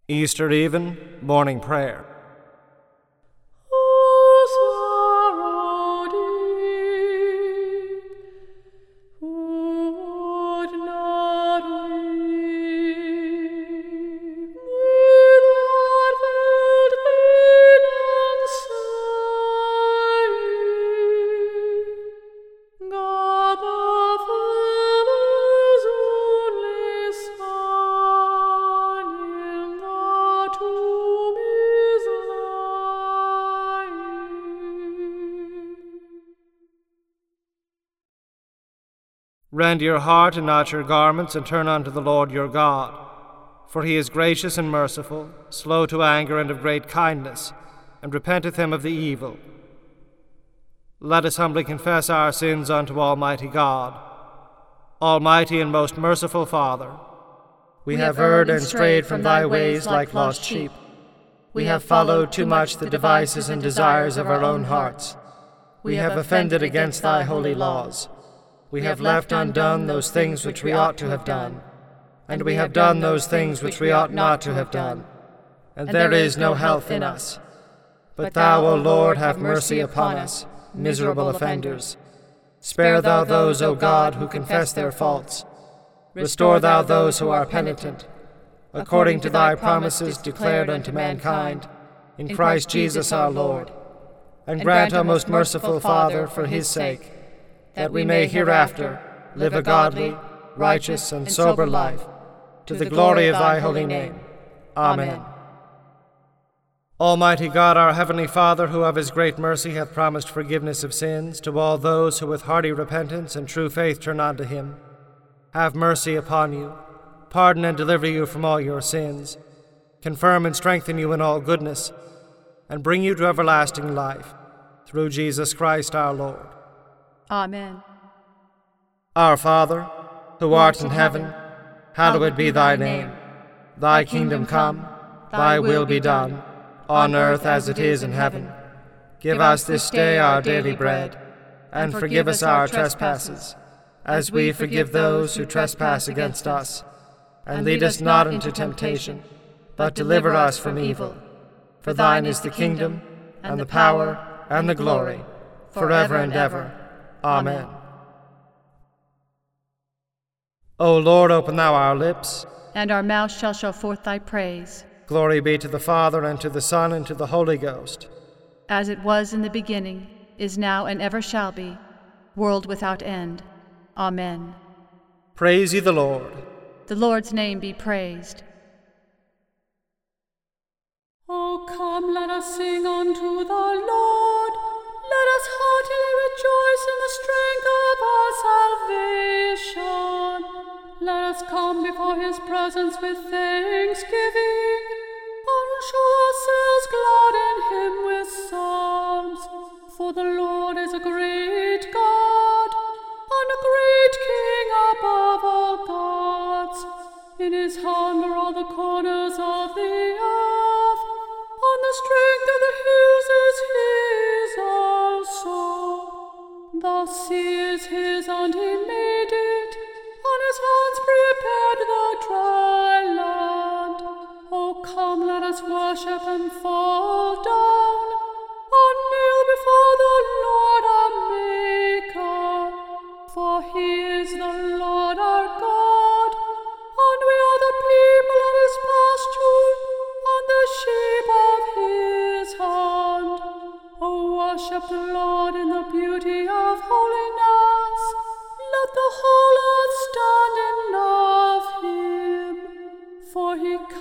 Easter even, morning prayer. Rend your heart and not your garments, and turn unto the Lord your God. For he is gracious and merciful, slow to anger and of great kindness, and repenteth him of the evil. Let us humbly confess our sins unto Almighty God. Almighty and most merciful Father, we have erred and strayed from thy ways like lost sheep. We have followed too much the devices and desires of our own hearts. We have offended against thy holy laws. We have left undone those things which we ought to have done, and we have done those things which we ought not to have done, and there is no health in us. But thou, O Lord, have mercy upon us, miserable offenders. Spare thou those, O God, who confess their faults. Restore thou those who are penitent, according to thy promises declared unto mankind, in Christ Jesus our Lord. And grant, O most merciful Father, for his sake, that we may hereafter live a godly, righteous, and sober life, to the glory of thy holy name. Amen. Almighty God, our heavenly Father, who of his great mercy hath promised forgiveness of sins to all those who with hearty repentance and true faith turn unto him, have mercy upon you, pardon and deliver you from all your sins, confirm and strengthen you in all goodness, and bring you to everlasting life, through Jesus Christ our Lord. Amen. Our Father, who art in heaven, hallowed be thy name. Thy kingdom come, thy will be done, on earth as it is in heaven. Give us this day our daily bread, and forgive us our trespasses, as we forgive those who trespass against us. And lead us not into temptation, but deliver us from evil. For thine is the kingdom, and the power, and the glory, forever and ever. Amen. O Lord, open thou our lips, and our mouth shall show forth thy praise. Glory be to the Father, and to the Son, and to the Holy Ghost. As it was in the beginning, is now, and ever shall be, world without end. Amen. Praise ye the Lord. The Lord's name be praised. O come, let us sing unto the Lord. Let us heartily rejoice in the strength of our salvation. Let us come before his presence with thanksgiving, and show ourselves glad in him with psalms. For the Lord is a great God, and a great King above all gods. In his hand are all the corners of the earth, and the strength of the hills is his also. The sea is his, and he made it, and his hands prepared the dry land. O come, let us worship and fall down, and kneel before the Lord our Maker. For he is the Lord our God, and we are the people of his pasture, and the sheep of his hand. O worship the Lord in the beauty of holiness. Let the whole earth stand in awe of him. For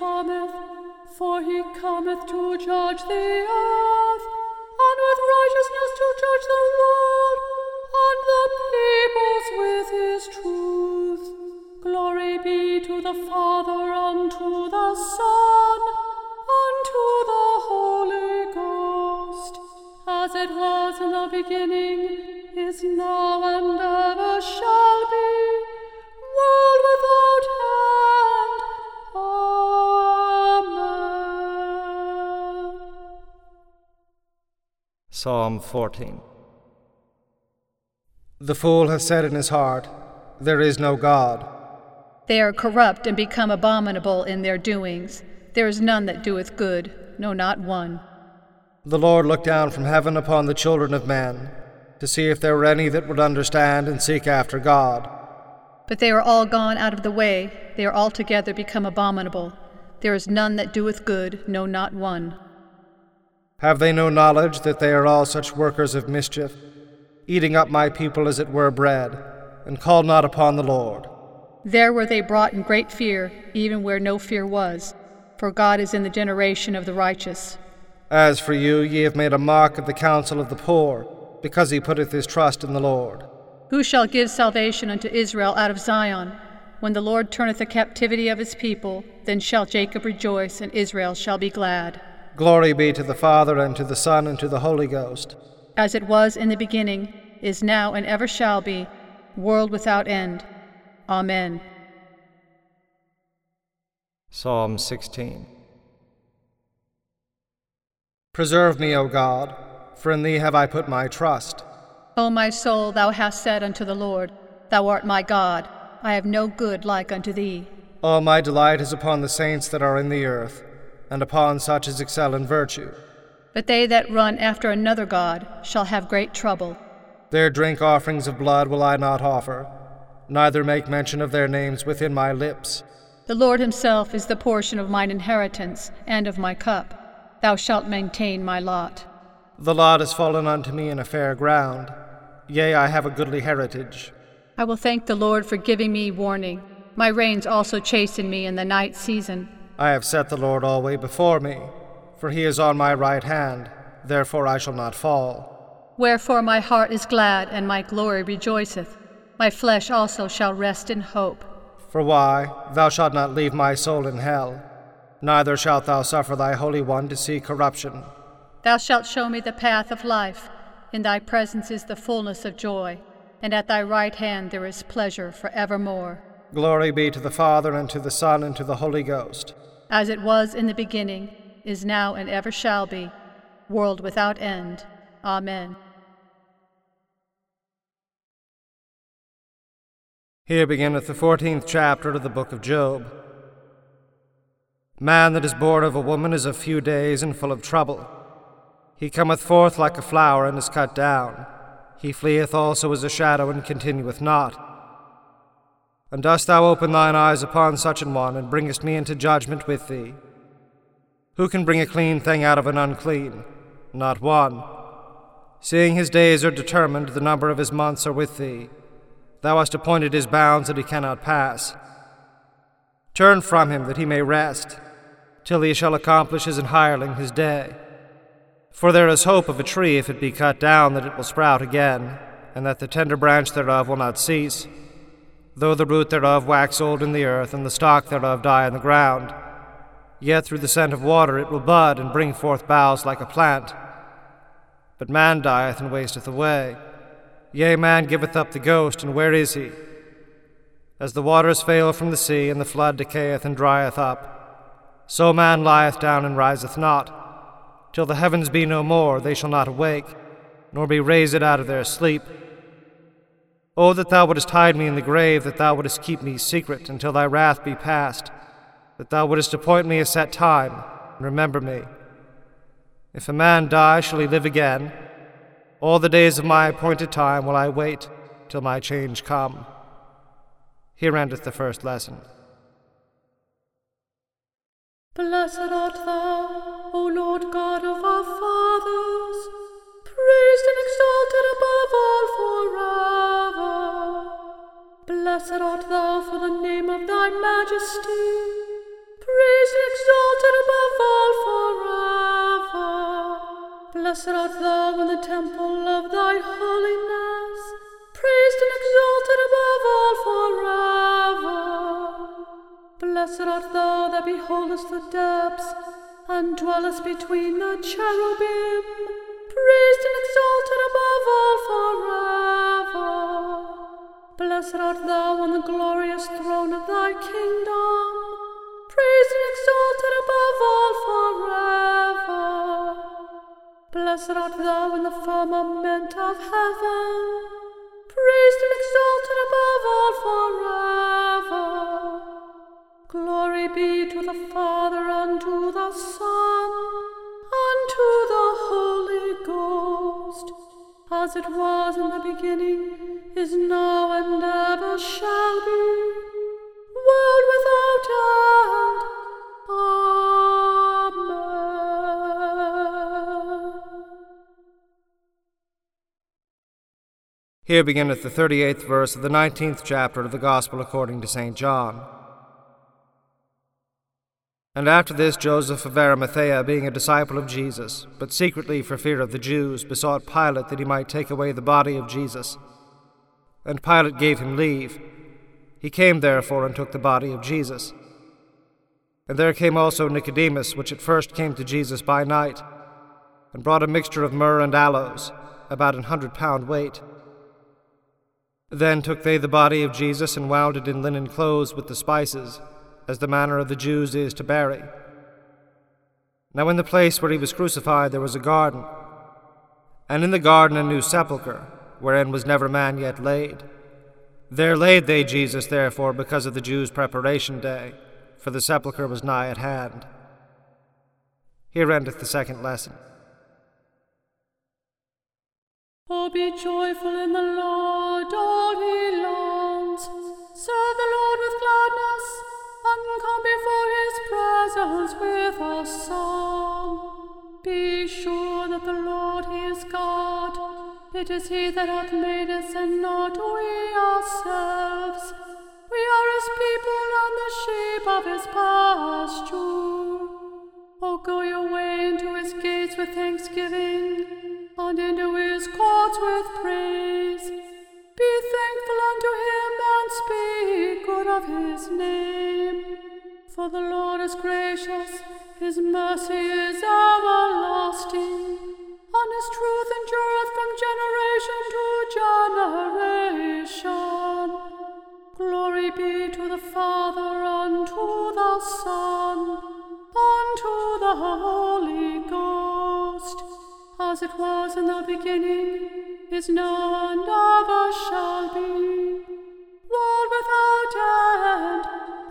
he cometh to judge the earth, and with righteousness to judge the world, and the peoples with his truth. Glory be to the Father, and to the Son, and to the Holy Ghost, as it was in the beginning, is now, and ever shall be, world without end. Amen. Psalm 14. The fool hath said in his heart, There is no God. They are corrupt and become abominable in their doings. There is none that doeth good, no, not one. The Lord looked down from heaven upon the children of men, to see if there were any that would understand and seek after God. But they are all gone out of the way, they are altogether become abominable. There is none that doeth good, no, not one. Have they no knowledge that they are all such workers of mischief, eating up my people as it were bread, and call not upon the Lord? There were they brought in great fear, even where no fear was, for God is in the generation of the righteous. As for you, ye have made a mock of the counsel of the poor, because he putteth his trust in the Lord. Who shall give salvation unto Israel out of Zion? When the Lord turneth the captivity of his people, then shall Jacob rejoice, and Israel shall be glad. Glory be to the Father, and to the Son, and to the Holy Ghost. As it was in the beginning, is now, and ever shall be, world without end. Amen. Psalm 16. Preserve me, O God, for in thee have I put my trust. O my soul, thou hast said unto the Lord, Thou art my God, I have no good like unto thee. All my delight is upon the saints that are in the earth, and upon such as excel in virtue. But they that run after another God shall have great trouble. Their drink offerings of blood will I not offer, neither make mention of their names within my lips. The Lord himself is the portion of mine inheritance, and of my cup. Thou shalt maintain my lot. The lot is fallen unto me in a fair ground. Yea, I have a goodly heritage. I will thank the Lord for giving me warning. My reins also chasten me in the night season. I have set the Lord alway before me, for he is on my right hand, therefore I shall not fall. Wherefore my heart is glad, and my glory rejoiceth. My flesh also shall rest in hope. For why? Thou shalt not leave my soul in hell, neither shalt thou suffer thy Holy One to see corruption. Thou shalt show me the path of life. In thy presence is the fullness of joy, and at thy right hand there is pleasure for evermore. Glory be to the Father, and to the Son, and to the Holy Ghost. As it was in the beginning, is now, and ever shall be, world without end. Amen. Here beginneth the 14th chapter of the book of Job. Man that is born of a woman is of few days and full of trouble. He cometh forth like a flower and is cut down. He fleeth also as a shadow and continueth not. And dost thou open thine eyes upon such an one, and bringest me into judgment with thee? Who can bring a clean thing out of an unclean? Not one. Seeing his days are determined, the number of his months are with thee. Thou hast appointed his bounds that he cannot pass. Turn from him that he may rest, till he shall accomplish as an hireling his day. For there is hope of a tree, if it be cut down, that it will sprout again, and that the tender branch thereof will not cease. Though the root thereof wax old in the earth, and the stalk thereof die in the ground, yet through the scent of water it will bud, and bring forth boughs like a plant. But man dieth and wasteth away. Yea, man giveth up the ghost, and where is he? As the waters fail from the sea, and the flood decayeth and drieth up, so man lieth down and riseth not. Till the heavens be no more, they shall not awake, nor be raised out of their sleep. O that thou wouldest hide me in the grave, that thou wouldest keep me secret until thy wrath be past, that thou wouldest appoint me a set time, and remember me. If a man die, shall he live again? All the days of my appointed time will I wait till my change come. Here endeth the first lesson. Blessed art thou, O Lord God of our fathers, praised and exalted above all forever. Blessed art thou for the name of thy majesty, praised and exalted above all forever. Blessed art thou in the temple of thy holiness, praised and exalted above all forever. Blessed art thou that beholdest the depths, and dwellest between the cherubim, praised and exalted above all forever. Blessed art thou on the glorious throne of thy kingdom, praised and exalted above all forever. Blessed art thou in the firmament of heaven, praised and exalted above all forever. Glory Glory be to the Father, and to the Son, and to the Holy Ghost, as it was in the beginning, is now, and ever shall be, world without end. Amen. Here beginneth the 38th verse of the 19th chapter of the Gospel according to St. John. And after this Joseph of Arimathea, being a disciple of Jesus, but secretly for fear of the Jews, besought Pilate that he might take away the body of Jesus. And Pilate gave him leave. He came therefore and took the body of Jesus. And there came also Nicodemus, which at first came to Jesus by night, and brought a mixture of myrrh and aloes, about 100 pound weight. Then took they the body of Jesus, and wound it in linen clothes with the spices, as the manner of the Jews is to bury. Now in the place where he was crucified there was a garden, and in the garden a new sepulchre, wherein was never man yet laid. There laid they Jesus therefore because of the Jews' preparation day, for the sepulchre was nigh at hand. Here endeth the second lesson. Oh, be joyful in the Lord, all ye lands. Serve the Lord with gladness, and come before his presence with a song. Be sure that the Lord, he is God. It is he that hath made us, and not we ourselves. We are his people, and the sheep of his pasture. O go your way into his gates with thanksgiving, and into his courts with praise. Be thankful unto him, and speak good of his name. For the Lord is gracious, his mercy is everlasting, and his truth endureth from generation to generation. Glory be to the Father, and to the Son, and to the Holy Ghost, as it was in the beginning, is now, and ever shall be, world without end.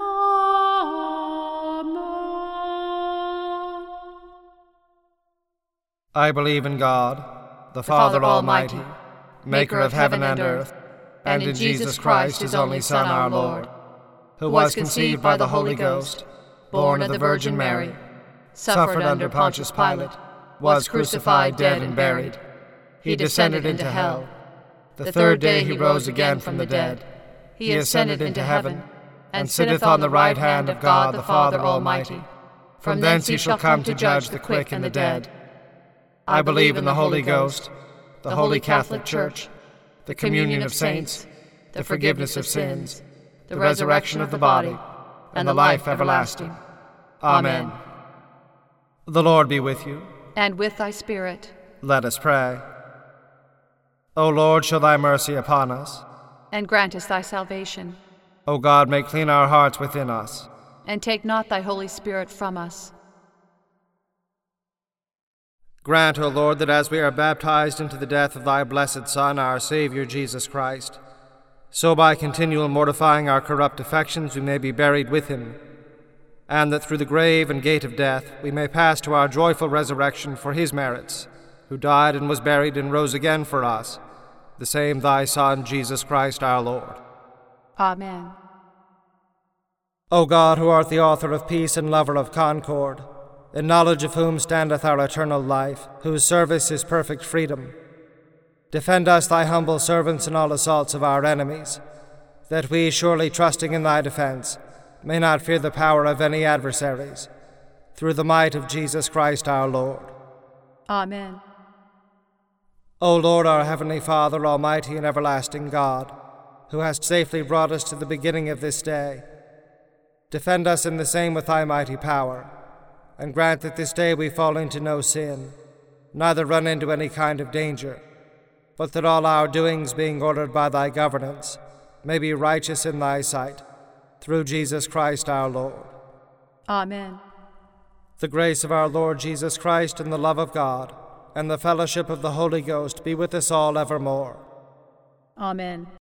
Amen. I believe in God, the Father Almighty, maker of heaven and earth, and in Jesus Christ, his only Son, our Lord, who was conceived by the Holy Ghost, born of the Virgin Mary, suffered under Pontius Pilate, was crucified, dead, and buried. He descended into hell. The third day he rose again from the dead. He ascended into heaven, and sitteth on the right hand of God the Father Almighty. From thence he shall come to judge the quick and the dead. I believe in the Holy Ghost, the Holy Catholic Church, the communion of saints, the forgiveness of sins, the resurrection of the body, and the life everlasting. Amen. The Lord be with you. And with thy spirit. Let us pray. O Lord, show thy mercy upon us. And grant us thy salvation. O God, make clean our hearts within us. And take not thy Holy Spirit from us. Grant, O Lord, that as we are baptized into the death of thy blessed Son, our Saviour Jesus Christ, so by continual mortifying our corrupt affections we may be buried with him, and that through the grave and gate of death we may pass to our joyful resurrection for his merits, who died and was buried and rose again for us, the same thy Son, Jesus Christ our Lord. Amen. O God, who art the author of peace and lover of concord, in knowledge of whom standeth our eternal life, whose service is perfect freedom, defend us, thy humble servants, in all assaults of our enemies, that we, surely trusting in thy defense, may not fear the power of any adversaries, through the might of Jesus Christ our Lord. Amen. O Lord, our heavenly Father, almighty and everlasting God, who hast safely brought us to the beginning of this day, defend us in the same with thy mighty power, and grant that this day we fall into no sin, neither run into any kind of danger, but that all our doings, being ordered by thy governance, may be righteous in thy sight, through Jesus Christ our Lord. Amen. The grace of our Lord Jesus Christ, and the love of God, and the fellowship of the Holy Ghost be with us all evermore. Amen.